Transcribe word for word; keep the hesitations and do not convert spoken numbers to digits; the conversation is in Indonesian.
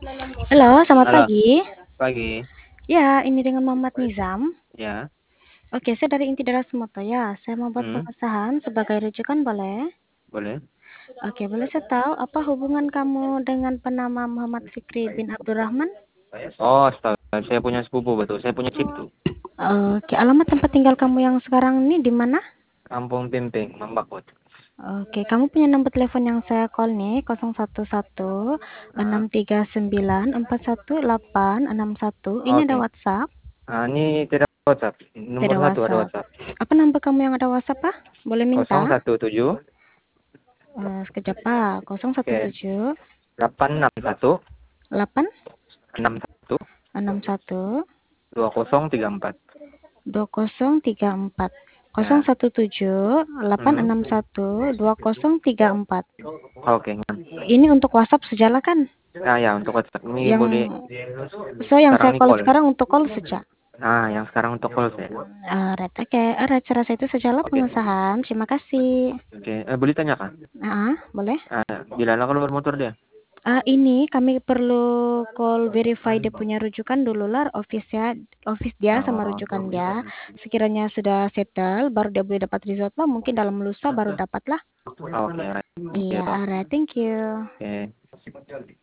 Halo, selamat Halo, pagi. pagi. Ya, ini dengan Muhammad Nizam. Ya, Oke, saya dari Inti Darat Semoto ya. Saya mau buat hmm, pengesahan sebagai rujukan boleh? boleh. Oke, boleh saya tahu apa hubungan kamu dengan penama Muhammad Fikri bin Abdurrahman? Oh, astaga, saya punya sepupu betul. Saya punya chip tuh. Oke, alamat tempat tinggal kamu yang sekarang ini di mana? Kampung Pimping, Mambakot. Oke, kamu punya nomor telepon yang saya call nih nol satu satu enam Ah, tiga sembilan empat satu delapan enam satu. Ini ada oke. WhatsApp? Ah, ini tidak WhatsApp. Nomor Tidak satu ada WhatsApp. WhatsApp. Apa nomor kamu yang ada WhatsApp, Pak? Boleh minta? nol satu tujuh, Eh, sekejap Pak, nol satu oke, tujuh delapan enam satu delapan enam satu enam satu dua nol tiga empat. dua nol tiga empat nol Ya. satu tujuh delapan Hmm. enam satu dua nol tiga empat. Oke. Ini untuk WhatsApp sejalan kan? Nah, ya untuk WhatsApp ini Yang boleh so yang sekarang saya nih call call. sekarang untuk call saja. Nah, yang sekarang untuk call saya. Alright, oke. Alright, saya rasa itu sajalah Oke. pengesahan. Terima kasih. Oke, eh, boleh tanya kan? Ah, boleh. Ah, di Lala keluar motor dia. Ah, ini kami perlu call verify dia punya rujukan dulu lah, office ya, office dia sama Oh, rujukan dia. Sekiranya sudah settle, baru dia boleh dapat result lah. Mungkin dalam lusa baru dapat lah. oke, right. Iya, Ya, alright, thank you. oke.